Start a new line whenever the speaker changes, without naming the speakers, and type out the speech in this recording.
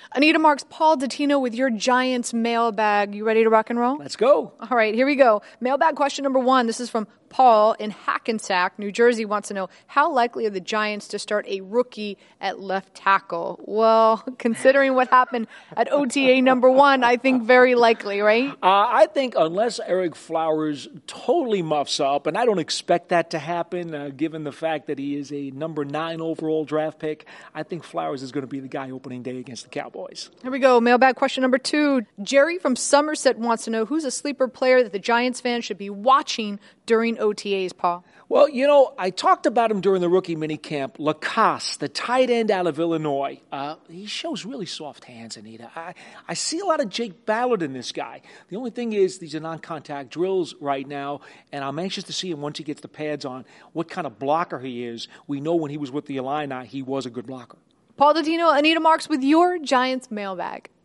Anita Marks, Paul Dottino with your Giants mailbag. You ready to rock and roll?
Let's go.
All right, here we go. Mailbag question number 1. This is from Paul in Hackensack, New Jersey, wants to know, how likely are the Giants to start a rookie at left tackle? Well, considering what happened at OTA number 1, I think very likely, right?
I think unless Eric Flowers totally muffs up, and I don't expect that to happen given the fact that he is a number 9 overall draft pick, I think Flowers is going to be the guy opening day against the Cowboys.
Here we go. Mailbag question number 2. Jerry from Somerset wants to know, who's a sleeper player that the Giants fans should be watching during OTAs, Paul?
Well, I talked about him during the rookie minicamp. Lacoste, the tight end out of Illinois. He shows really soft hands, Anita. I see a lot of Jake Ballard in this guy. The only thing is these are non-contact drills right now, and I'm anxious to see him once he gets the pads on, what kind of blocker he is. We know when he was with the Illini, he was a good blocker.
Paul Dottino, Anita Marks with your Giants mailbag.